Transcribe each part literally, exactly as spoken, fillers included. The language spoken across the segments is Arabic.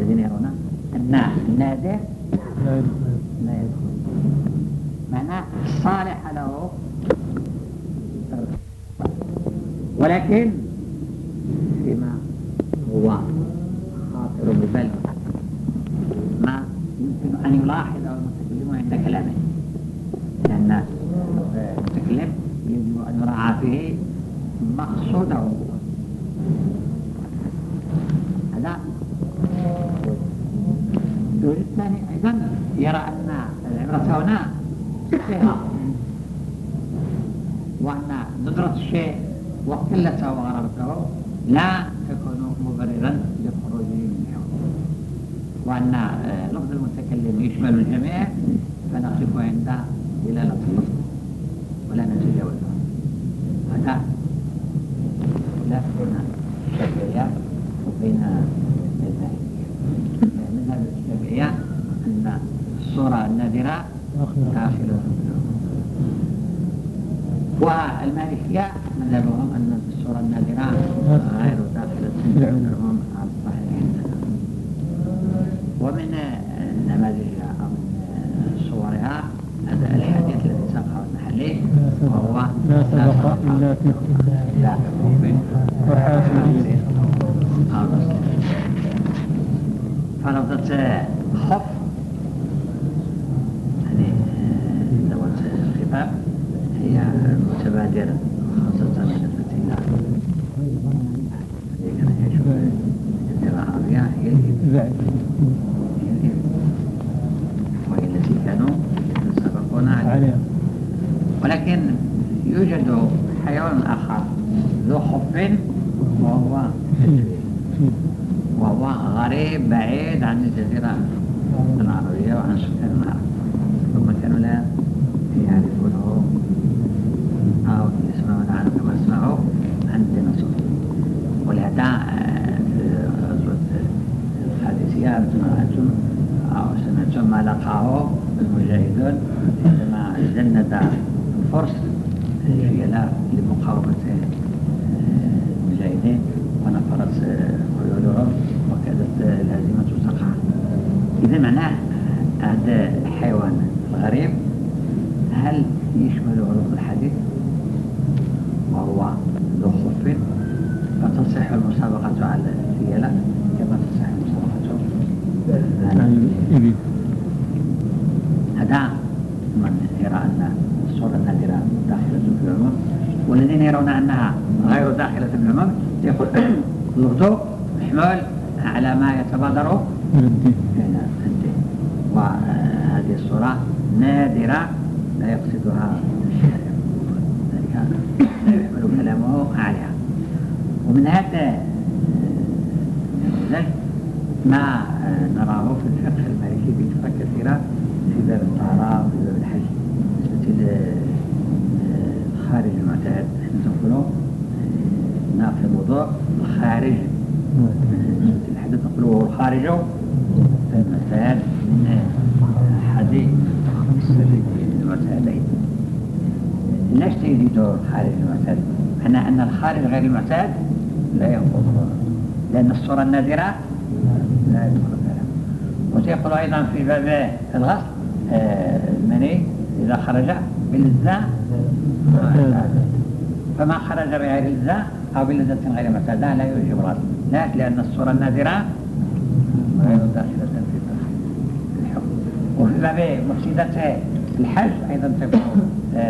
والذين يرون أن النادر لا يدخل معناه الصالح له، ولكن فيما هو خاطر ببال ما يمكن أن يلاحظه المتكلم عند كلامه، لأن المتكلم يجب أن يراعى فيه مقصوده. هذا الدور الثاني أيضا يرى أن العبرة هنا فيها، وأن ندرة الشيء وقلته وغرابته لا تكون مبررا للخروج من الحكم، وأن لفظ المتكلم يشمل الجميع فنقف عند دلالة اللفظ ولا نتجاوزها. هذا خلاف بين الشافعية وبين المالكية. مذهب الشافعية أن الصورة النادرة داخلة، والمالكية مذهبهم أن الصورة النادرة غير داخلة في العموم على الصحيح. ومن نماذجها أو من صورها هذا الحديث الذي سبقه المحلي، وهو لا سبق إلا في لا فلفظة خف يعني ذوات الخفاف هي متبادرة خاصة بالنسبة إلى الذي كان يعيش في الجزيرة العربية هي الإبل، وهي التي كانوا يتسابقون عليها. ولكن يوجد حيوان آخر ذو خف وهو وهو غريب بعيد عن الجزيرة العربية وعن سكان العرب، ثم كانوا لا يعرفونه أو يسمعون عنه كما اسمعوا عن الديناصور. ولهذا في غزوة القادسية أنتم أو سمعتم ما لقاه المجاهدون عندما جند الفرس الفيلاء لمقاومة المجاهدين ونفرت خيولهم وكادت الهزيمة تقع. إذا معناه هذا الحيوان الغريب هل يشمل عروض الحديث وهو ذو خف فتصح المسابقة على الفيلاء كما تصح المسابقة على الإبل؟ هذا من يرى أن الصورة النادرة داخلة في العموم، والذين يرون أنها غير داخلة في العموم يقول اللفظ محمول على ما يتبادر إلى الدين، وهذه الصورة نادرة لا يقصدها الشارع، ذلك لا يحمل كلامه عليها. ومن هذا النموذج ما نراه في الفقه المالكي بصفة كثيرة في باب الطهارة وفي باب الحج. بالنسبة للخارج المعتاد نحن نقول ناقض الوضوء الخارج بالنسبة للحدث نقول هو الخارج المعتاد من أحد المعتادين. لاش تجد الخارج المعتاد؟ معنى أن الخارج غير المعتاد لا ينقض، لأن الصورة النادرة لا يدخل فيها. وتيقول أيضا في باب الغسل المني إذا خرج بلذة فما خرج بغير لذة أو بلذة غير معتادة لا يوجب الغسل، لا لأن الصورة النادرة غير داخلة في الحكم. وفي باب مفسدة الحج أيضا تكون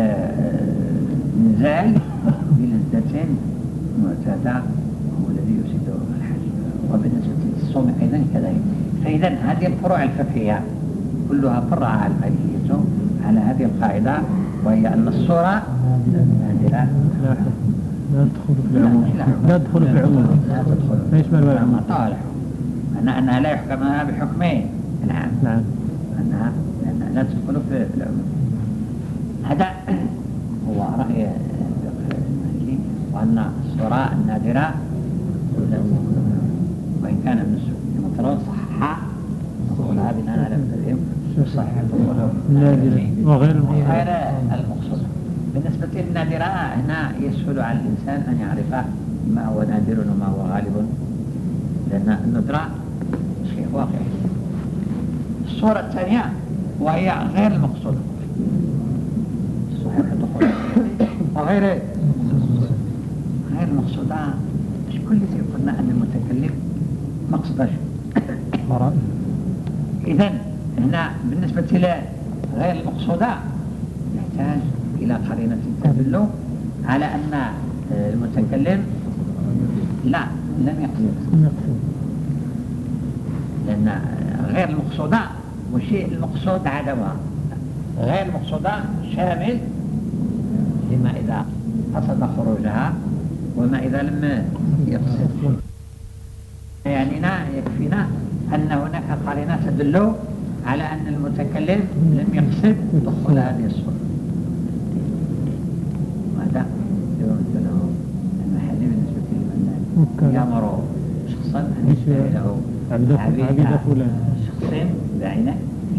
نزال بلذة معتادة هو الذي يفسد الحج. وبالنسبة للصوم أيضا كذلك. فإذا هذه الفروع الفقهية كلها فرعها المالكية على هذه القاعدة، وهي أن الصورة نادرة لا تدخل في العموم، لا تدخل في العموم، لا تدخل ما يشمل العموم. طالع أنها أنها لا يحكم لها بحكمين. نعم نعم أنها لا تدخل في العموم. هذا هو رأي المالكي، وأن الصورة النادرة وإن كان النسب كما ترون صححا نقولها بناء على مذهبهم صحيح النادرة وغير غير المقصود. بالنسبة للنادرة هنا يسهل على الإنسان أن يعرف ما هو نادر وما هو غالب، لأن الندرة شيء واقعي. الصورة الثانية وهي غير المقصودة، صحيح الدخول وغير غير المقصودة. مش كل شيء قلنا أن المتكلم مقصده. إذن هنا بالنسبة لغير المقصودة يحتاج إلى قرينة تدل على أن المتكلم لا لم يقصد، لأن غير المقصودة وشيء المقصود عدمها. غير المقصودة شامل لما إذا قصد خروجها وما إذا لم يقصد. يعني يكفينا أن هناك قرينة تدل على أن المتكلم لم يقصد دخول هذه الصورة. وهذا يمثل له المحل بالنسبة لمن يأمر شخصا أن يشتري له عبيد فلان شخص بعينه،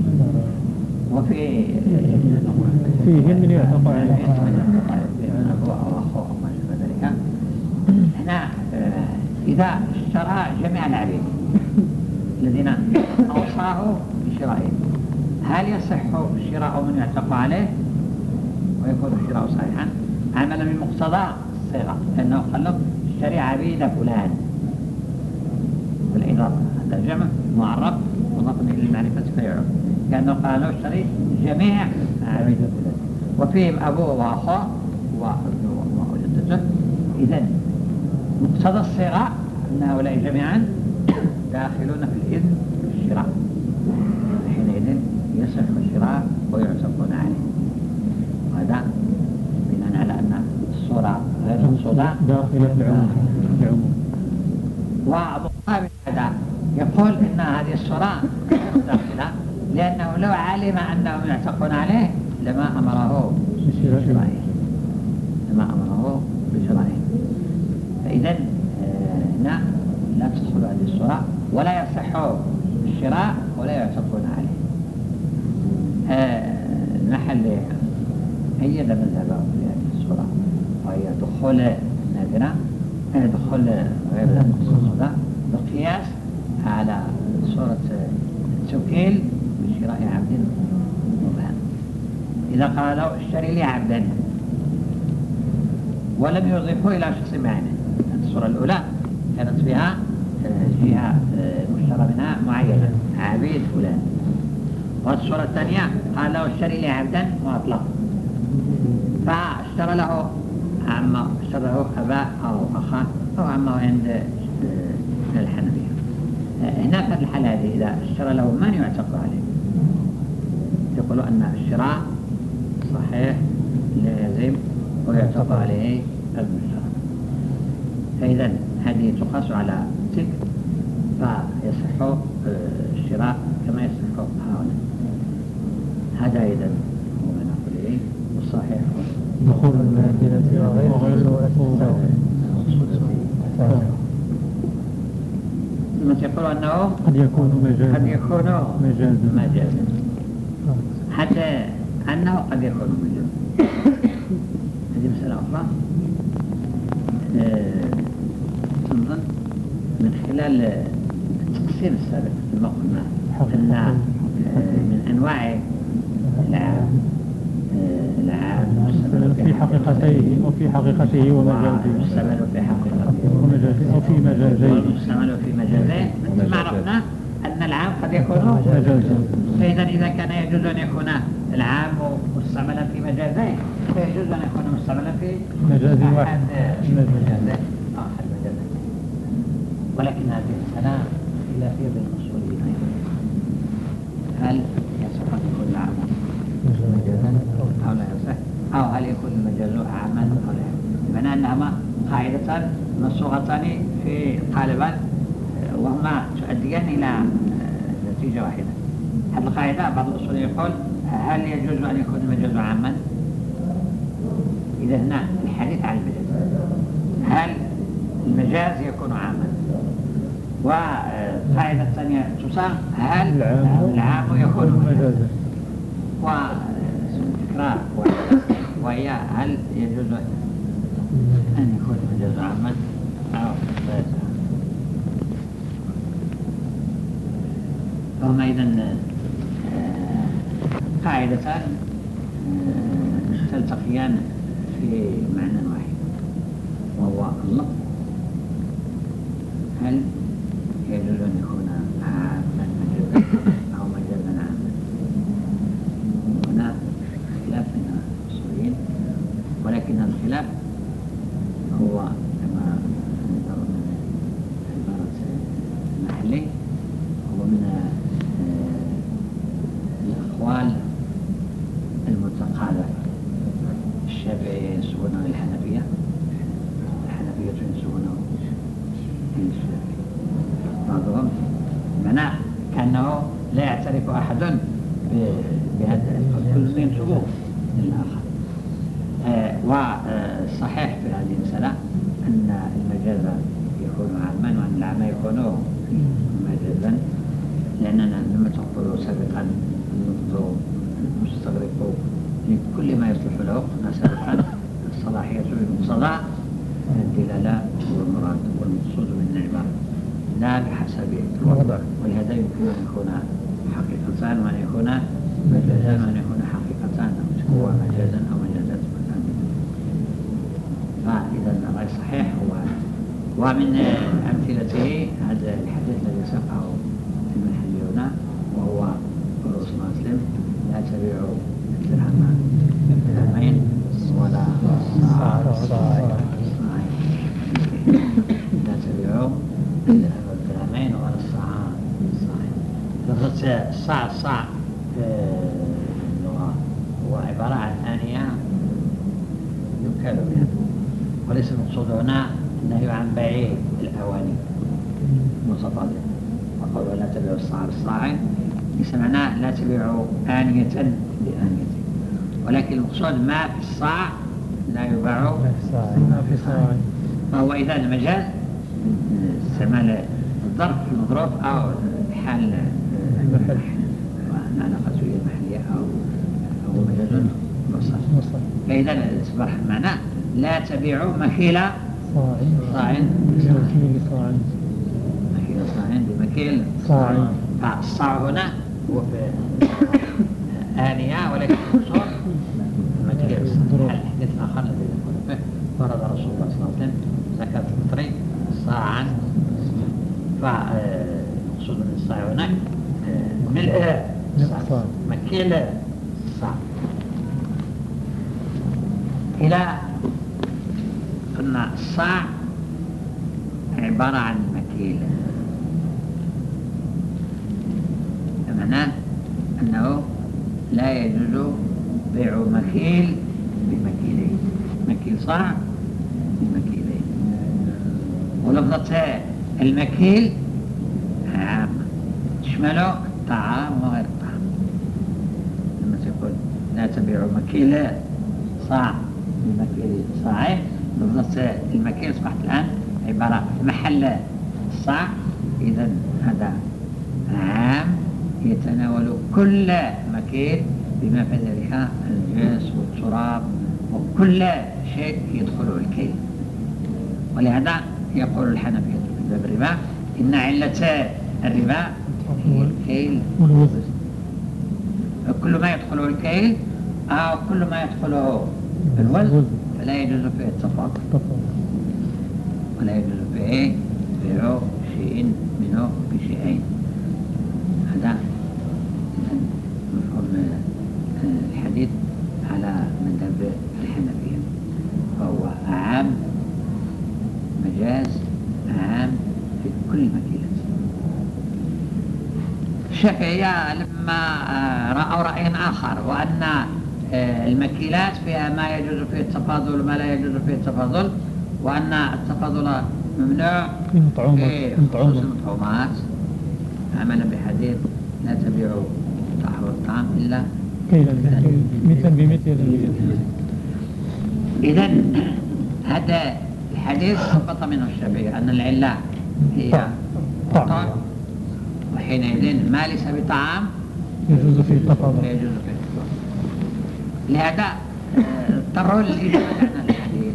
وفي فيه من يعتق عليه من أبوه أو أخوه أو ما شابه ذلك. هنا إذا اشترى جميع العبيد الذين أوصاه بشرائهم، هل يصح شراء من يعتق عليه ويكون الشراء صحيحا عملا بمقتضى الصيغة؟ لأنه قال له اشتري عبيد فلان بالإضافة، هذا جمع معرف مضاف إلى المعرفة فيعرف، كأنه قال له اشتري جميع عبيد فلان وفيهم أبوه وأخوه وابنه وجدته. إذن مقتضى الصيغة أن هؤلاء جميعا داخلون في الإذن بالشراء، حينئذ يصح الشراء ويعتقون عليه. وهذا بناء على أن الصورة غير مقصودة داخلة في العموم. ومقابل هذا يقول إن هذه الصورة داخلة، لأنه لو علم أنهم يعتقون عليه لما أمره بشرائه لما أمره بشرائه. فإذا هنا لا تدخل هذه الصورة ولا يصح الشراء ولا يعتقون عليه. المحل هي ده مذهبه في هذه الصورة، وهي دخول نادرة، دخول غير المقصودة بالقياس على صورة التوكيل بشراء عبد مبهم. إذا قالوا اشتري لي عبدا ولم يضيفوا إلى شخص معينه، الصورة الأولى كانت فيها جهة مشترى منها معينة عبيد فلان، والصورة الثانية قال له اشتري لي عبدا وأطلق، فاشترى له عمه، اشترى له أباه أو أخاه أو عمه عند الحنفية. هنا في الحالة هذه إذا اشترى له من يعتق عليه يقولوا أن الشراء صحيح لازم ويعتق عليه المشترى. فإذا هذه تقاس على تلك فيصح الشراء كما يصح هؤلاء. هذا إذا هو ما نقول إليه والصحيح دخول المادينة وغير المقصودة. ثم يقول أنه قد يكون مجازا قد يكون مجازا مجازا حتى أنه قد يكون مجازا. هذه مسألة أخرى تنظن من خلال التقسيم السابق كما قلنا أن من أنواع العام العام في حقيقته وفي حقيقته ومجازه والمستعمل في حقيقته ومجازه أو في مجازه والمستعمل في مجازه. مثل ما عرفنا أن العام قد يكون مجازا، فإذا إذا كان يجوز أن يكون العام مستعملا في مجازه فيجوز أن يكون مستعملا في مجاز واحد أحد مجازه أحد مجازه. ولكن هذه المسألة خلافية بين الأصوليين أيضا، هل يصح أن يكون العام مجازا أو لا يصح، أو هل يكون المجاز عاما أو لا؟ بمعنى أنهما قاعدتان مصوغتان في قالبان وهما تؤديان إلى نتيجة واحدة. هذه القاعدة بعض الأصوليين يقول هل يجوز أن يكون المجاز عاما؟ إذا هنا الحديث عن المجاز، هل المجاز يكون عاما؟ والقاعدة الثانية تصاغ هل العام يكون مجازا؟ وفكرة وهي هل يجوز أن يكون المجاز عاما أو لا يصح؟ فهما إذن قاعدتان تلتقيان في معنى واحد، وهو اللفظ. هل يجوز أن يكون عاما مجازا أو مجازا عاما؟ هنا خلاف بين الأصوليين، ولكن الخلاف هو كما نرى من عبارة المحلي هو من الأقوال المتقاربة. الشافعية ينسبونه للحنفية، الحنفية ينسبونه للشافعي. بعضهم معناه كأنه لا يعترف أحد بهذا، كل ينسبوه للآخر. آه والصحيح في هذه المسألة أن المجاز يكون عاما وأن العام يكون مجازا، لأننا لما تقول سابقا اللفظ المستغرق لكل ما يصلح له، قلنا سابقا الصلاحية بالمقتضى الدلالة والمراد والمقصود من العبارة لا بحسب الوضع، ولهذا يمكن أن يكون حقيقتان وأن يكون مجازا وأن يكون حقيقتان، هو مجازا أو مجازات مثلا. فإذا الرأي الصحيح هو، ومن أمثلته هذا الحديث الذي ساقه المحلي هنا، وهو قول صلى الله عليه وسلم: لا تبيعوا الدرهم بالدرهمين ولا صاعين، لا تبيعوا الدرهم بالدرهمين ولا الصاعين. لفظ الصاع الصاع في اللغة هو عبارة عن آنية يكال بها، وليس المقصود هنا النهي عن بيع الأواني متفاضلة. وقالوا لا تبيعوا الصاع بالصاع ليس معناه لا تبيعوا آنية بآنية، ولكن المقصود ما في الصاع لا يباع ما في صاع. فهو إذا المجاز استعمال الظرف في المظروف أو حال المحل علاقة المحلية أو أو مجاز مصر. فإذا أصبح معناه لا تبيعوا مكيل صاع صاع بمكيل صاع مكيل صاع بمكيل صاع. فالصاع هنا هو في آنية، ولكن المقصود مكيل. الحديث الآخر الذي يقول فيه فرض رسول الله صلى الله عليه وسلم زكاة الفطر صاعا، فالمقصود من الصاع هناك ملء الصاع، مكيل الصاع. إلى قلنا الصاع عبارة عن مكيل، معناه أنه لا يجوز بيع مكيل بمكيلين، مكيل صاع بمكيلين. ولفظة المكيل عام تشمل الطعام وغير الطعام. لما تقول لا تبيع مكيل صاع بمكيل صاع، لفظة المكيل أصبحت الآن عبارة محل الصاع. إذا هذا عام يتناول كل مكيل بما في ذلك الجنس والتراب وكل شيء يدخله الكيل. ولهذا يقول الحنفية في باب الربا إن علة الربا هي الكيل والوزن. كل ما يدخله الكيل أو كل ما يدخله الوزن فلا يجوز فيه التفاضل، ولا يجوز فيه بيع شيء منه بشيئين. هذا مفهوم الحديث على مذهب الحنفية، فهو عام مجاز عام في كل مكيلة. الشافعية لما رأوا رأيا آخر، وأن المكيلات فيها ما يجوز فيه التفاضل وما لا يجوز فيه التفاضل، وأن التفاضل ممنوع في المطعومات، عملا بحديث لا تبيعوا طعام الطعام إلا كيلا مثلا بمثل. إذن هذا الحديث ثبت منه الشافعية أن العلة هي طعام، وحينئذ ما ليس بطعام يجوز فيه التفاضل. يجوز فيه التفاضل. لهذا اضطروا للإجابة عن الحديث،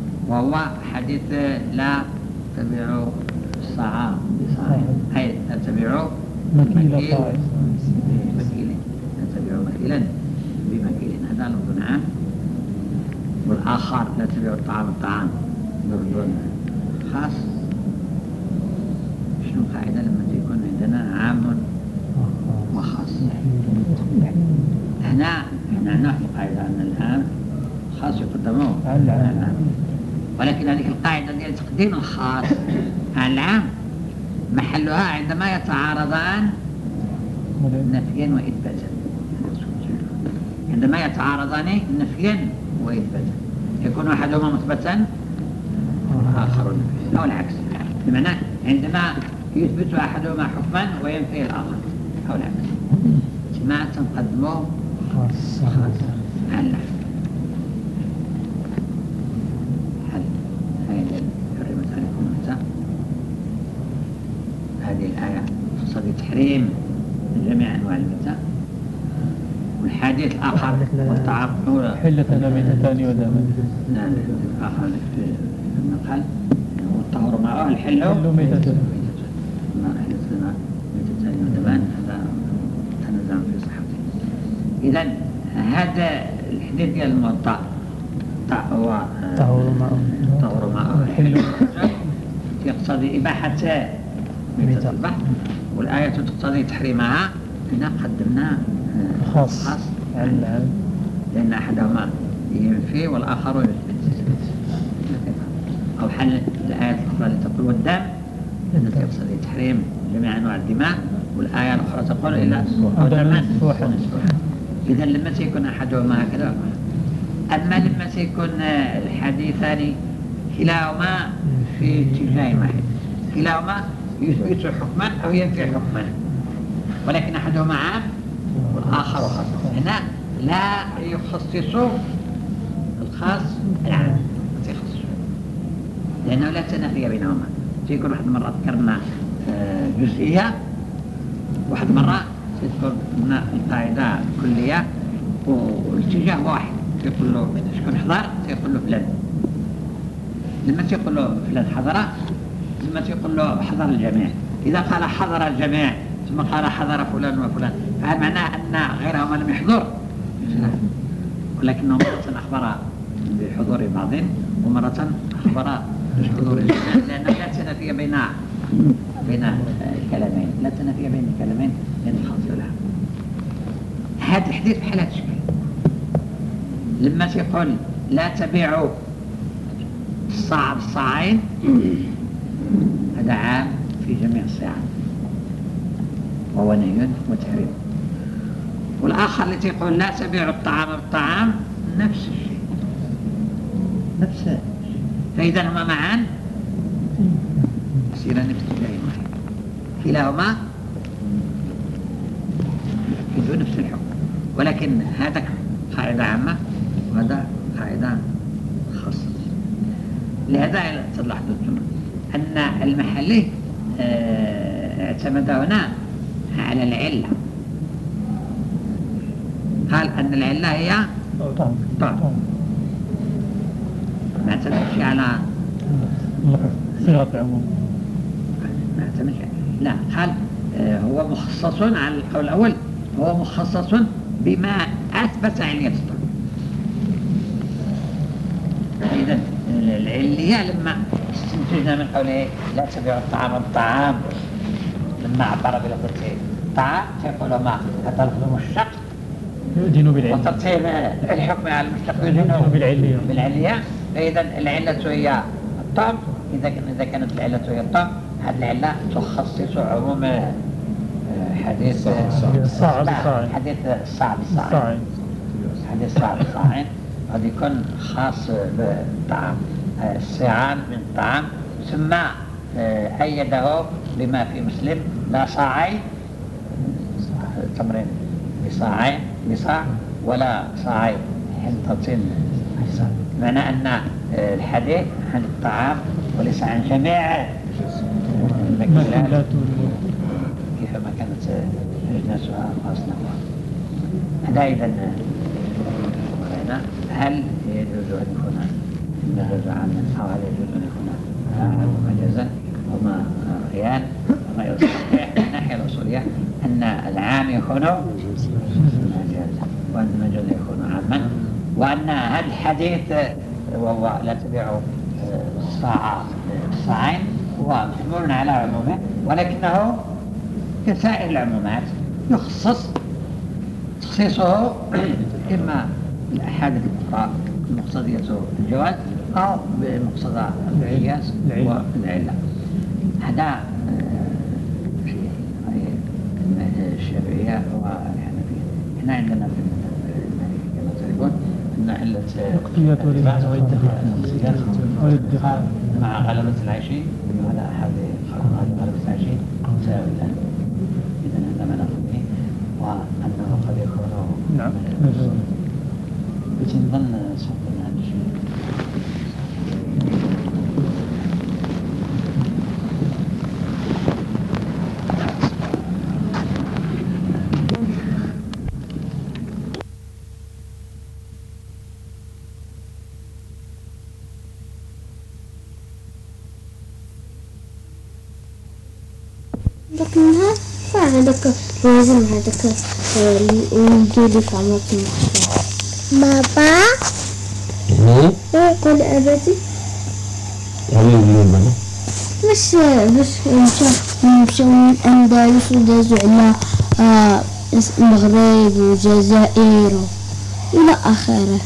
وهو حديث لا تبيعوا الصاع بصاع، أي لا تبيعوا تبعوا مكيل مكيل طائف. بمكيل، لا تبعوا مكيلا بمكيل، هذا لفظ عام. والآخر لا تبعوا الطعام الطعام لفظ خاص. شنو القاعدة لما يكون عندنا عام وخاص؟ هنا هنا نحن القاعدة أن العام خاص يقدمه على العام، ولكن هذه القاعدة ديال تقديم الخاص على العام محلها عندما يتعارضان نفيا وإثباتا. عندما يتعارضان نفيا وإثباتا يكون أحدهما مثبتا والآخر نفيا، أو العكس، بمعنى عندما يثبت أحدهما حكما وينفي الآخر، أو العكس. ما تنقدمه خاص على هل هذه حرمت عليكم الميتة، هذه الآية تقتضي تحريم جميع أنواع الميتة. والحديث الآخر والطعام حلة لنا ميتتان ودمان. نعم الآخر في النقل والطهر معه الحل ميتتان. ما حلت لنا ميتتان ودمان، هذا تنزع في صحته. إذن هذا الحديث ديال الموطأ هو طهر معه الحل يقتضي إباحة ميتة البحر، والآية تقتضي تحريمها. هنا قدمنا خاص خاص على العام، لأن أحدهما ينفي والآخر يثبت. أو حل الآية الأخرى اللي تقول والدم التي تقتضي تحريم جميع أنواع الدماء، والآية الأخرى تقول إلا دما مسفوحا. إذا لما سيكون أحدهما هكذا. أما لما سيكون الحديثان كلاهما في اتجاه واحد، كلاهما يثبت حكما أو ينفي حكما، ولكن أحدهما عام والآخر خاص. هنا لا يخصص الخاص العام، لأنه لا تنافي بينهما. سيكون واحد مرة ذكرنا جزئية، واحد مرة تذكر القاعدة كلية، والاتجاه واحد. يقول له شكون حضر يقول له فلان، لما تيقول له فلان حضر لما تيقول له حضر الجميع. إذا قال حضر الجميع ثم قال حضر فلان وفلان، فهذا معناه أن غيرهما لم يحضر، ولكنه مرة أخبر بحضور بعض ومرة أخبر بحضور الجميع، لأنه لا تنافي بين بين الكلامين، لا تنافي بين الكلامين لأن الخاص لها. هذا الحديث بحال هذا الشكل. لما تقول لا تبيعوا الصاع بالصاعين، هذا عام في جميع الصيام وهو نهي وتحريم. والآخر اللي تقول لا تبيعوا الطعام بالطعام، نفس الشيء نفس الشيء. فإذا هما معا يصيران في اتجاه واحد، كلاهما يفيدون نفس الحكم، ولكن هذا قاعدة عامة وهذا قاعدة خاصة. لهذا تلاحظوا أن المحلي اعتمد هنا على العلة، قال أن العلة هي طعم، ما اعتمدش على صيغة العموم، ما اعتمدش، لا قال هو مخصص على القول الأول، هو مخصص بما أثبت علية الطعم. إذن العلية لما استنتجنا من قوله لا تبيعوا الطعام بالطعام، لما عبر بلفظ طعام تقول ما هذا لفظ مشتق يدين بالعلة، وترتيب الحكم على المشتق يدين بالعلية بالعلية. فإذا العلة هي الطعم. إذا إذا كانت العلة هي الطعم، هذه العلة تخصص عموم حديث الصاع بالصاعين، حديث الصاع بالصاعين، حديث الصاع بالصاعين قد يكون خاص بالطعام، الصيعان من الطعام. ثم أيده بما في مسلم لا صاعين تمرين بصاعين بصاع ولا صاعين حنطة، معنى أن الحديث عن الطعام وليس عن جميع المأكولات كيفما كانت أجناسها وأصنافها. هذا إذن هل يجوز أن يكون مجازا عاما أو هل يجوز أن يكون عاما مجازا؟ هما رأيان. الرأي الصحيح من ناحية الشافعية أن العام يكون مجازا وأن المجاز يكون عاما، وأن هذا الحديث وهو لا تبيع الصاع الصاعين هو محمول على عمومه، ولكنه كسائر العمومات يخصص تخصيصه إما بالأحاديث الأخرى المقتضية الجواز أو بمقتضى القياس والعلة. هذا في الشافعية والحنفية. هنا عندنا في المالكية كما تعرفون أن علة الادخار مع غلبة العيش على أحد غلبة العيش ساوية. إذن هذا ما نقول به، وأنه قد يكون نعم بتنظن صوتنا هذا الشيء. ذاك النهار هذاك لازم هذاك يجي في عمرك المحشر بابا قول أبدي باش باش مشاو من الأندلس ودازوا على المغرب والجزائر إلى آخره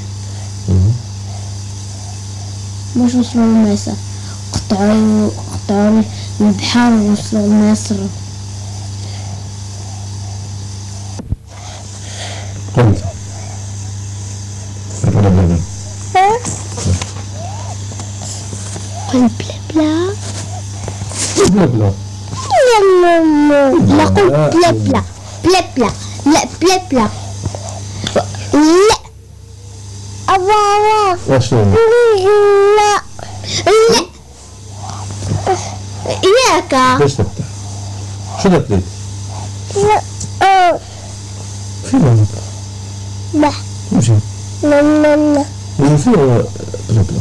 باش وصلوا لمصر، قطعوا قطعوا البحر ووصلوا لمصر. قلت بلا بلا قل بلا بلا بلا بلا لا قل بلا بلا بلا بلا لا بلا بلا لا أبا واش لا لا إياك باش تفتح شو درت لي لا فين لا نمشي لا لا لا من فين بلا بلا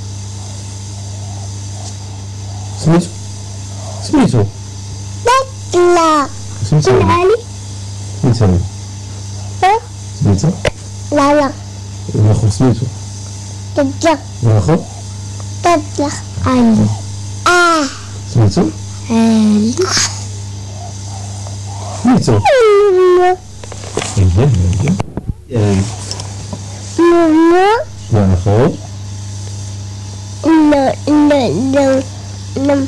سميتو سميتو لا سميتو كل علي سميتو سميتو لا لا الأخو سميتو تجا الأخو تجا علي آه سميتو علي سميتو إيه إيه ماما الأخو لا لا لا لا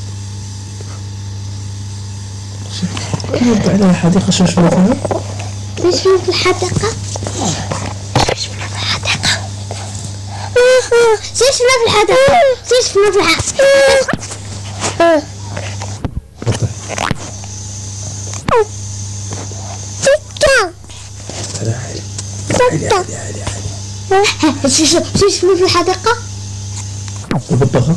رد على الحديقة شو شنو فيها؟ ليش في الحديقة؟ ليش في الحديقة؟ ليش في الحديقة؟ ليش في الحديقة؟ وضح تعالى عالي عالي عالي عالي ليش ليش في الحديقة؟ وبالطخة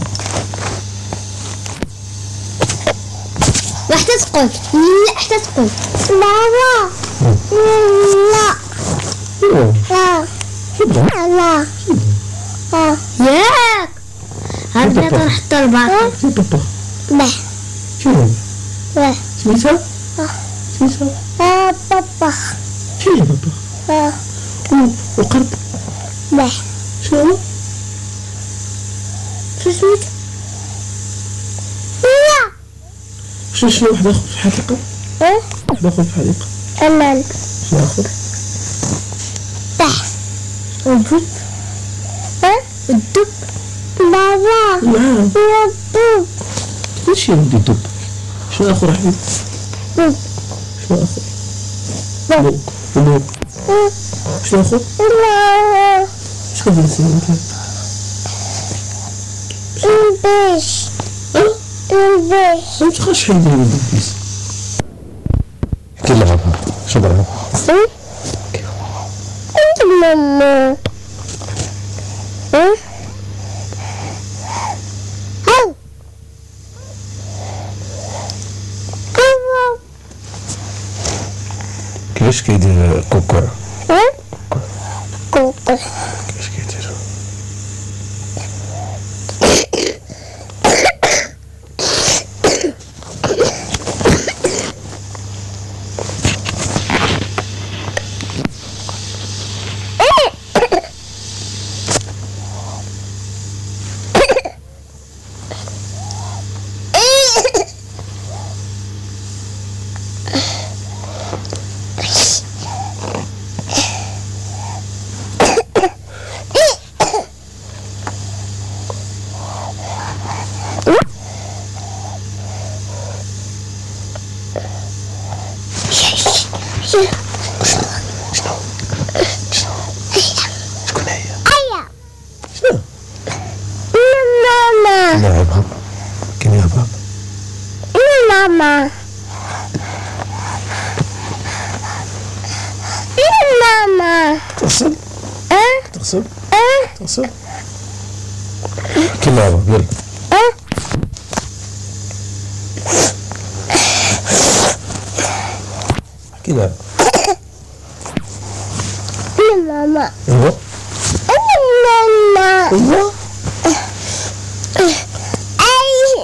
راح تسقط لا راح تسقط بابا لا لا لا لا ياك هذا طرح التربة وبالطخة لا شنو؟ لا سميتها؟ سميتها؟ لا بابا شنو بالطخة؟ لا وقرب لا شنو؟ شو اسمك؟ لا شنو شنو واحد آخر في الحديقة؟ ايه واحد آخر في الحديقة أمان شنو آخر؟ تح الدب ايه الدب بابا نعم الدب ليش يودي الدب؟ شنو آخر حبيبي؟ دب شنو آخر؟ دب ونور شنو آخر؟ لا شكون اللي يسمى مثلا؟ البيش البيش ما تبقاش حيدي من الدبيس احكي لها شو ضربها؟ انت ماما كيفاش كيدير كوكور؟ كوكو كيفاش كيدير؟ شنو شنو شنو شكون هي؟ أيا شنو؟ ماما لا يا بابا كاين يا بابا ماما ماما تغسل أه تغسل أه تغسل كاين يا بابا يلا أه كاين ماما ايوا ماما ايوا أي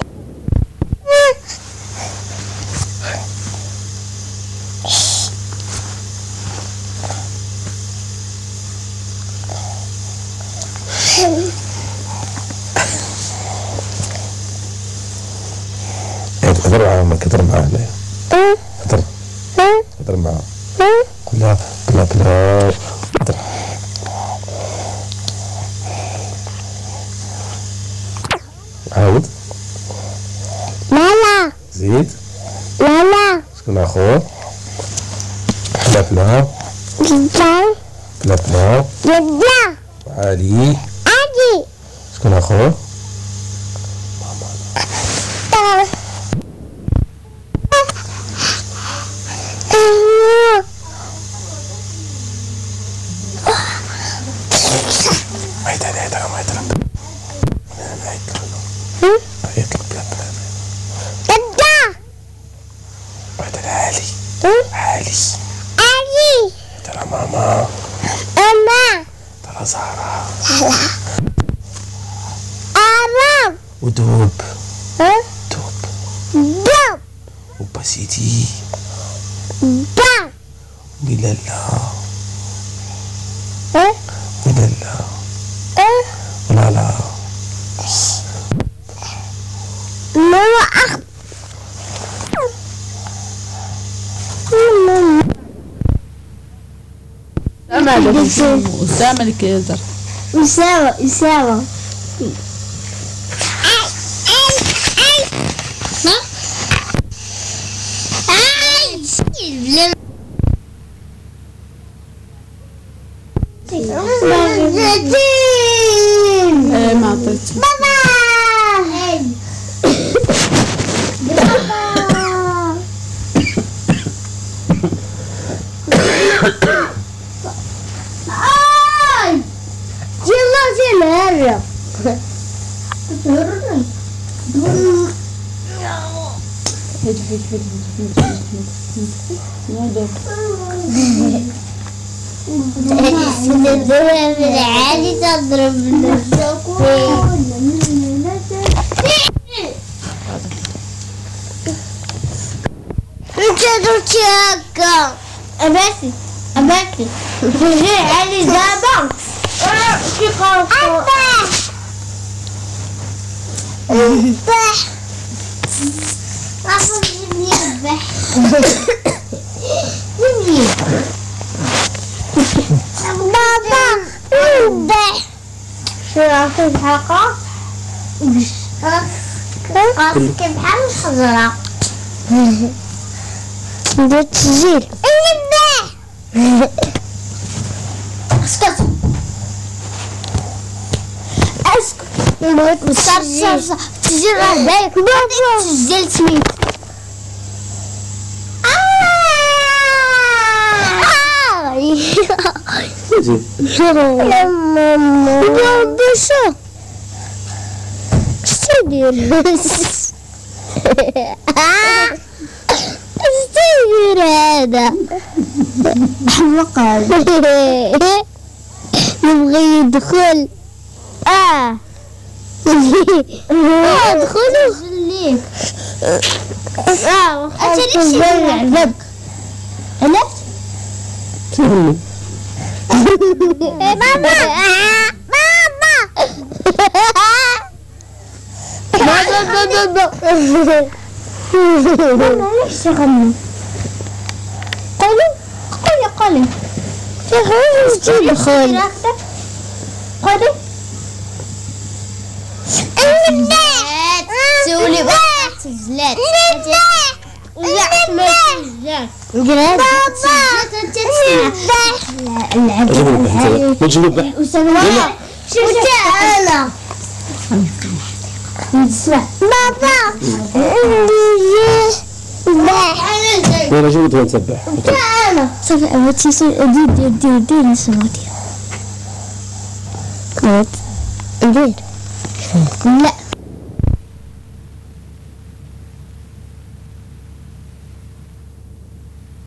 هضر معاها امك هضر معاها هنايا أه هضر أه هضر معاها أه قول لها بلا بلا هضر عاود لا زيد لا لا شكون اخر بلا بلا جدا بلا بلا جدا علي عادي شكون اخر ما يدري هذا ما يدري ما يدري يطلب بلا بلا جدا ما يدري علي علي عادي ترى ماما أما ترى زهرة أرام ودوب ها دوب دب وبسيتي با ولالا ها ولالا ها ولالا ماما أخ ماما أسامة الكيزر أسامة أسامة ايه ما عطيتي بابا يلا نهرب هيك هيك هيك نودو نضرب من عادي تضرب من انت دوتشاكا أباسي أباسي تجي علي دابا كي قاوكو أبا أبا أخذ يذبح يمين بابا يذبح شو أخذ حقا قاسك بحال الخضرة ندير تسجيل يذبح اسكت اسكت بغيت صار صار صار تسجيل راه بالك بابا تسجيل سميت يا ماما بابا شو تدير ايش تدير هذا حمق هذا يبغى يدخل اه ادخلوا خليك اه انت ليش يلعبك علاش ماما ماما ماما ليش تغني قولي قولي قولي تدخل قولي سولي بقى تزلات بابا ما تجيب البح وتعالى بابا ولا جيب نسبح تعالى صافي أبغى تصير دير دير دير دير نسمع دير دير لا